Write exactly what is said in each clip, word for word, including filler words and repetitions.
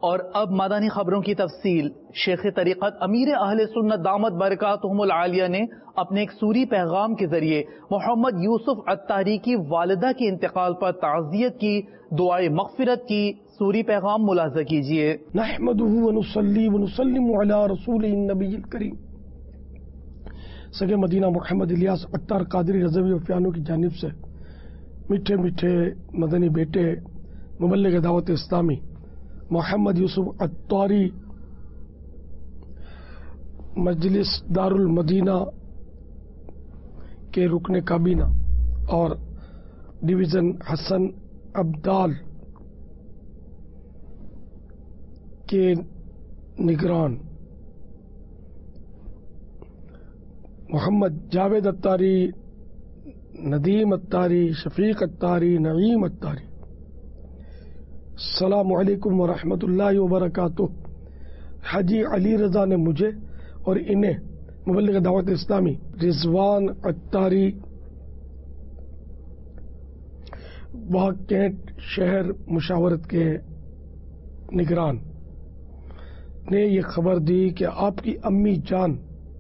اور اب مدنی خبروں کی تفصیل۔ شیخ طریقت امیر اہل سنت دامت برکاتہم العالیہ نے اپنے ایک سوری پیغام کے ذریعے محمد یوسف عطاری کی والدہ کے انتقال پر تعزیت کی، دعائے مغفرت کی۔ سوری پیغام ملاحظہ کیجیے۔ نحمدہ ونصلی ونسلم علی رسول النبی الکریم۔ سگے مدینہ محمد الیاس عطار قادری رضوی وفیانو کی جانب سے میٹھے میٹھے مدنی بیٹے مبلغ دعوت اسلامی محمد یوسف عطاری مجلس دار المدینہ کے رکن کابینہ اور ڈویژن حسن عبدال کے نگران محمد جاوید عطاری، ندیم عطاری، شفیق عطاری، نعیم عطاری، السلام علیکم ورحمۃ اللہ وبرکاتہ۔ حاجی علی رضا نے مجھے اور انہیں مبلغ دعوت اسلامی رضوان عطاری واہ کینٹ شہر مشاورت کے نگران نے یہ خبر دی کہ آپ کی امی جان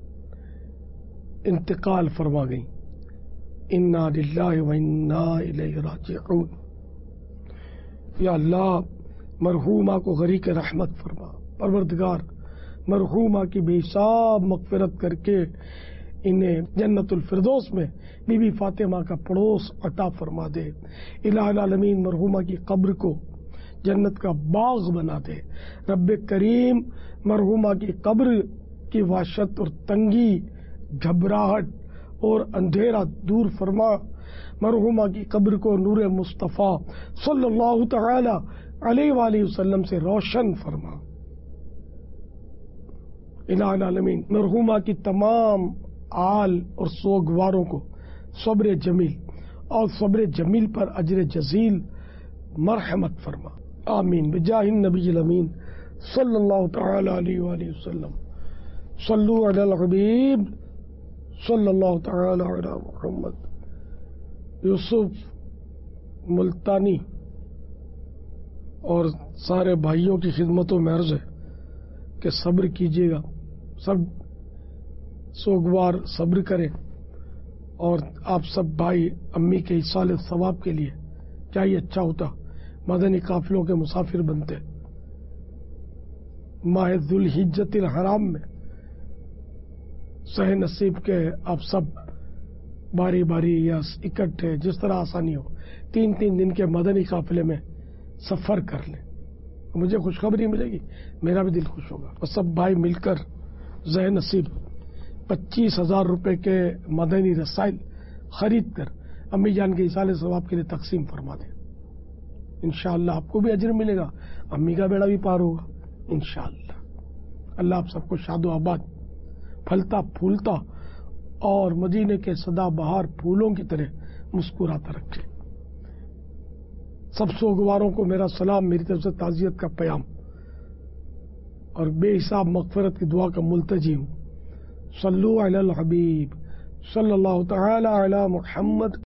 انتقال فرما گئی۔ انا للہ و انا الیہ راجعون۔ یا اللہ مرحومہ کو غریق رحمت فرما، پروردگار مرحومہ کی بے حساب مغفرت کر کے انہیں جنت الفردوس میں بی بی فاطمہ کا پڑوس عطا فرما دے۔ الہ العالمین مرحومہ کی قبر کو جنت کا باغ بنا دے۔ رب کریم مرحومہ کی قبر کی وحشت اور تنگی، گھبراہٹ اور اندھیرا دور فرما۔ مرحومہ کی قبر کو نور مصطفیٰ صلی اللہ تعالی علیہ وآلہ وسلم سے روشن فرما۔ الہ العالمین مرحومہ کی تمام آل اور سوگواروں کو صبر جمیل اور صبر جمیل پر اجر جزیل مرحمت فرما، آمین بجاہ النبی الامین صلی اللہ تعالی علیہ وآلہ وسلم۔ صلو علی الحبیب صلی اللہ تعالی علی محمد۔ یوسف ملتانی اور سارے بھائیوں کی خدمتوں میں عرض ہے کہ صبر کیجیے گا، سب سوگوار صبر کریں، اور آپ سب بھائی امی کے ایصال ثواب کے لیے کیا ہی اچھا ہوتا مدنی قافلوں کے مسافر بنتے۔ ماہ ذوالحجۃ الحرام میں سہ نصیب کے آپ سب باری باری یا اکٹھے جس طرح آسانی ہو تین تین دن کے مدنی قافلے میں سفر کر لیں، مجھے خوشخبری ملے گی، میرا بھی دل خوش ہوگا، اور سب بھائی مل کر زہ نصیب پچیس ہزار روپے کے مدنی رسائل خرید کر امی جان کے ایصال ثواب کے لیے تقسیم فرما دیں۔ انشاءاللہ آپ کو بھی اجر ملے گا، امی کا بیڑا بھی پار ہوگا انشاءاللہ۔ اللہ آپ سب کو شاد و آباد، پھلتا پھولتا اور مدینے کے سدا بہار پھولوں کی طرح مسکراتا رکھے۔ سب سوگواروں کو میرا سلام، میری طرف سے تعزیت کا پیام اور بے حساب مغفرت کی دعا کا ملتجی ہوں۔ صلو علی الحبیب صلی اللہ تعالی علی محمد۔